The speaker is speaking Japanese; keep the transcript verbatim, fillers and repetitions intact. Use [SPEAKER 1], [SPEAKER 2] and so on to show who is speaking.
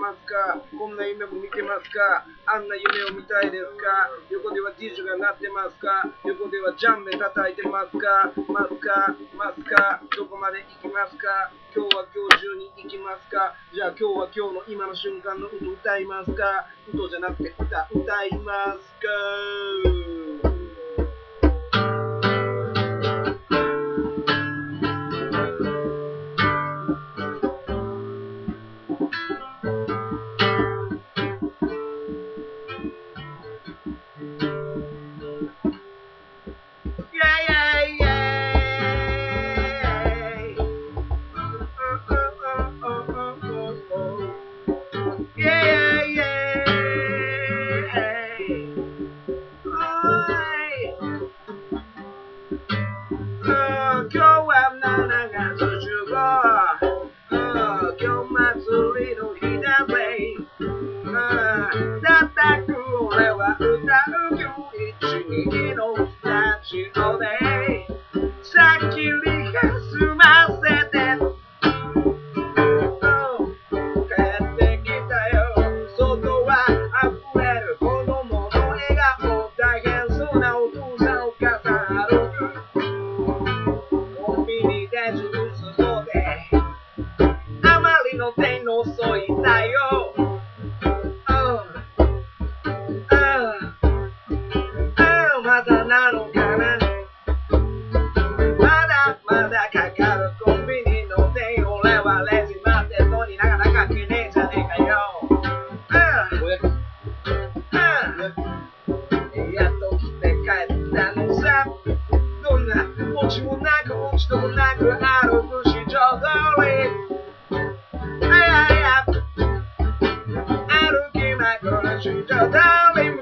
[SPEAKER 1] ますか？こんな夢も見てますか？あんな夢を見たいですか？横ではディジュが鳴ってますか？横ではジャンメ叩いてますか？ますか？ますか？どこまで行きますか？今日は今日中に行きますか？じゃあ今日は今日の今の瞬間の歌歌いますか？歌じゃなくて歌歌いますか？今日はしちがつじゅうご、今日祭りの日だぜ。叩く俺は歌う今日一日のスタジオでさっきリハ済ませて帰ってきたよ。外は溢れる子供の笑顔、大変そうなお父さんお母さん歩くコンビニでジュース飲んであまりの手の遅いだよ。まだなのかな、まだまだかかるコンビニの店、俺はレジ待ってるのになかなか来ねえじゃねえかよ。やっと来て帰ったのさ。どんなオチもなく落ちともなく歩く市場通り、あやや歩きまくる市場通り